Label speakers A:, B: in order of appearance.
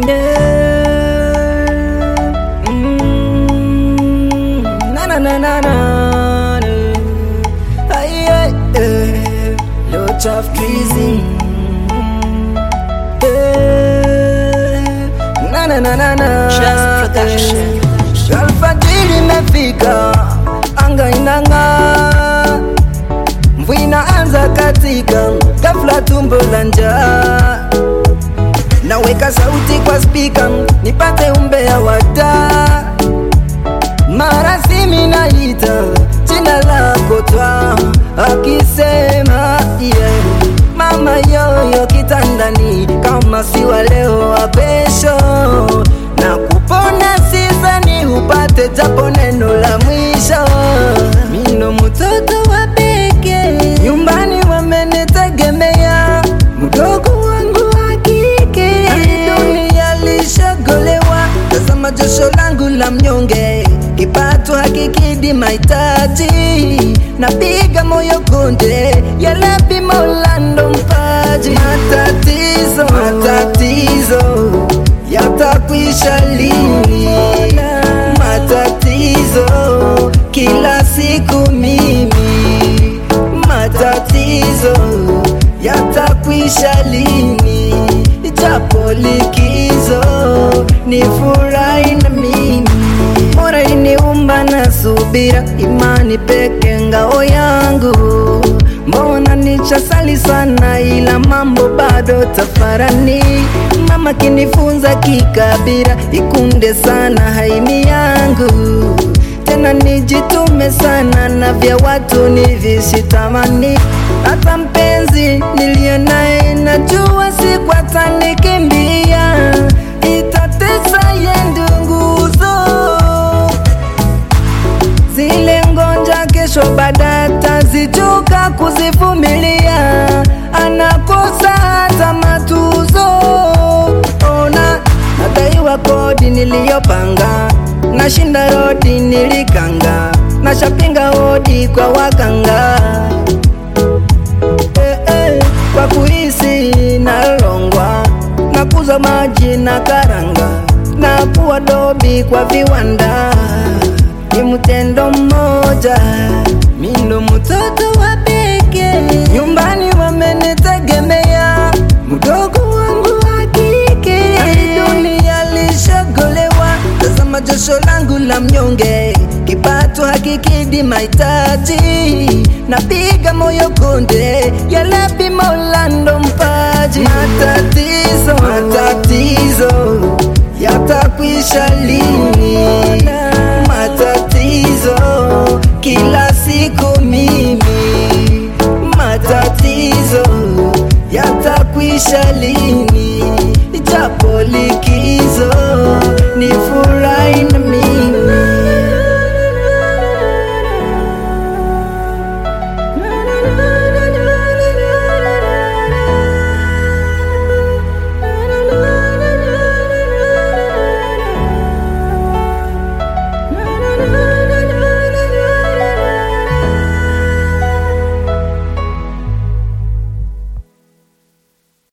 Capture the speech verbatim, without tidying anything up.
A: Mm, na na na na na. Ay, ay, ay. Lot of crazy. Na na na na na.
B: Just production.
A: Alfajiri imefika, anga inang'aa, mvua inaanza katika, ghafla tumbo la njaa. Naweka sauti kwa speaker, nipate umbea wa taa. Mara simu inaita, jina lako twa, akisema yeah. Mama yoyo kitandani, kama si wa leo wa kesho. Na kupona sizani upate japo neno la mwisho. Mino mtoto wa peke, nyumbani wamenitegemea. Mdogo wangu wa kike, dunia lishagolewa. Tazama josho langu la mnyonge, kipato hakikidhi mahitaji. Napiga moyo konde, ya Rabbi Mola ndo mpaji. Matatizo, matatizo yatakwisha lini? Matatizo kila siku mimi. Matatizo yatakwisha lini? Japo likizo ni furahi na mimi. Mora iniumba na subira, imani peke ngao yangu. Mbona nichasali sana ila mambo bado tafarani. Mama kinifunza kikabira, ikunde sana haini yangu. Tena nijitume sana na vya watu nivishitamani. Hata mpenzi niliye naye najua siku atanikimbia. Itatesa yendo nguzo, zile ngonja kesho baada tazijuka kuzivumilia. Anakosa hata matuzo. Ona nadaiwa kodi niliyopanga, nashinda rodi nilikanga, nashapinga hodi kwa wakanga. Eh, eh, kwa kuhisi nalongwa, nakuza maji na karanga, na kuwa dobi kwa viwanda. Ni mtendo mmoja, mino mtoto wa peke, nyumbani wamenitegemea. Mdogo wangu wa kike, dunia lishagolewa. Tazama josho langu la mnyonge, kipato hakikidhi mahitaji. Napiga moyo konde, ya Rabbi Mola ndo mpaji. Matatizo, matatizo yatakwisha lini? Matatizo kila siku mimi. Matatizo yatakwisha lini?